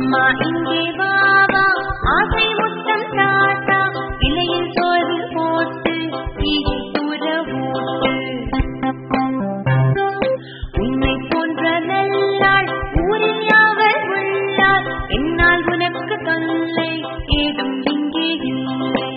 அம்மா இங்கே வா வா ஆசை முத்தம் தாத்தா இலையில் சோறு போட்டு தீயை தூர ஊட்டு உன்னை போன்ற நல்லாள் ஊரில் யாவர் உள்ளார் என்னால் உனக்கு தொல்லை ஏதும் இங்கே இல்லை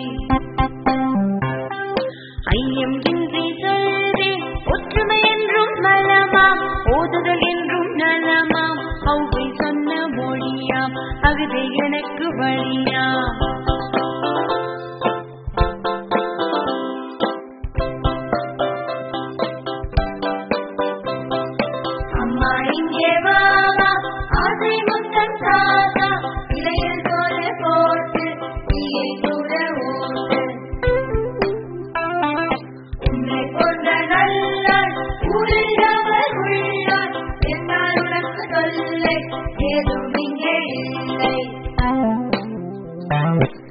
ஐயம் இன்றி சொல்வேன் ஒற்றுமை என்றும் நலமாம் ஓதுதல் என்றும் நலமாம் அவ்வை சொன்ன மொழியாம் அகுதை எனக்கு வழியாம் அம்மா இங்கே வா வா ஆசை முத்தம் தாத்தா இலையில் சோறு போட்டு தீயை தூர ஊட்டு உன்னை போன்ற நல்லாள் ஊரில் யாவர் உள்ளார் என்னால் உனக்கு தொல்லை ஏதும் இங்கே இல்லை